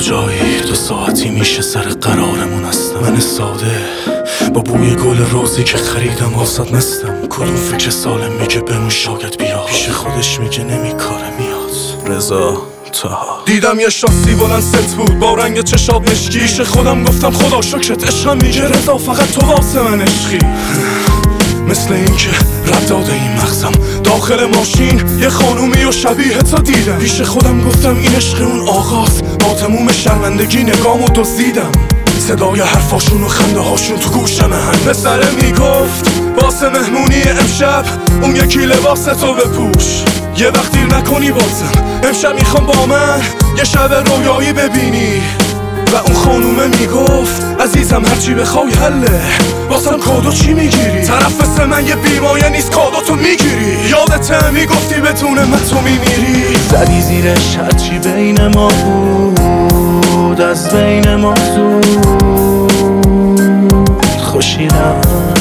کجایی؟ 2 ساعتی میشه سر قرارمون هستم. من ساده با بوی گل روزی که خریدم واسط مستم. کدوم فکر سالم میگه بمون شاید بیاد، پیش خودش میگه نمیکاره میاد. رضا تاها. دیدم یه شاسی بلند ست بود با رنگ چشاب مشکی. پیش خودم گفتم خدا شکرت عشقم میگه رضا فقط تو واسه من عشقی. مثل این که رد داده این مغزم داخل ماشین یه خانومی و شبیه تا دیدم. پیش خودم گفتم این عشق اون آغاز، با تموم شرمندگی نگامو دزدیدم. صدای حرفاشون و خنده هاشون تو گوشم هم. پسره میگفت واسه مهمونی امشب اون یکی لباس تو بپوش، یه وقت دیر نکنی بازم. امشب میخوام با من یه شب رویایی ببینی. و اون خانومه میگفت عزیزم هرچی بخوای حله، واسم کادو چی میگیری؟ طرف مثل من یه بیمایه نیست کادو تو میگیری. یادته میگفتی بدون من تو میمیری. زدی زیرش هرچی بین ما بود از بین ما زود خوشیدم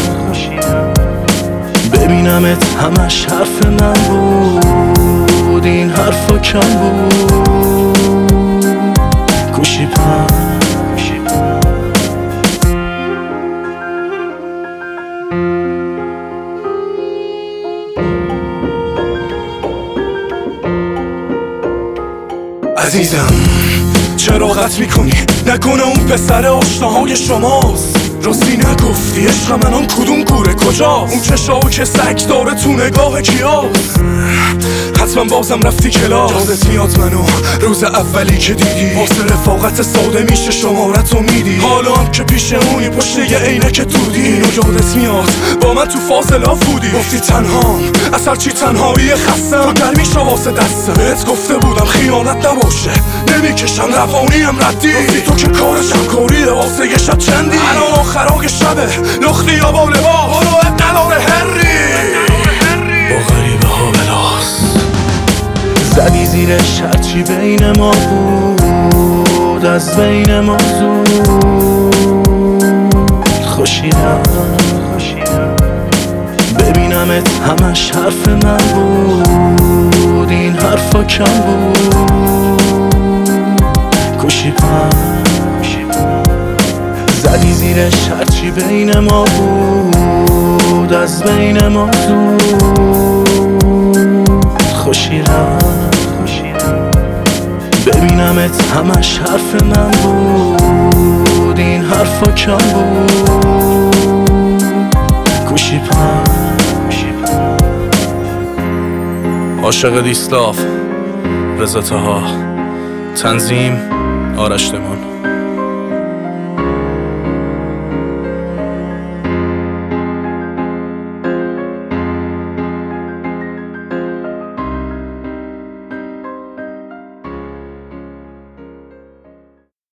ببینمت همش حرف من بود، این حرفا کم بود کوشی پم. عزیزم چرا قطع میکنی؟ نکنه اون پسر آشناهای شماست؟ راستی نگفتی عشق من آن کدوم گوره کجاست؟ اون چشاو که سگ داره تو نگاه کیاست؟ حتما بازم رفتی کلاس. یادت میاد منو روز اولی که دیدی؟ واسه رفاقت ساده میشه شمارتو میدی. حالا هم که پیشمونی پشت یه عینک دودی. اینو یادت میاد با من تو فاز لاف بودی؟ گفتی تنهام از هرچی تنهایی خستم، تو گرمی شو واسه دستم. بهت گفته بودم خیانت نباشه نمیکشم روانی هم ردی. گفتی تو که کارش همکاریه واسه یه شب چندی. الان آخرای شبه لختی یا با لباس برو اب نداره هری با غریبه ها بلاست. زدی زیرش هرچی بین ما بود از بین ما زود خوشیدم ببینمت همش حرف من بود، این حرفا کم بود کوشی پم. زدی زیرش هرچی بین ما بود از بین ما زود خوشیدم ببینمت همش حرف من بود، این حرفا کم بود کوشی پم. عاشق دیسلاف رضا تاها. تنظیم آرش دمان.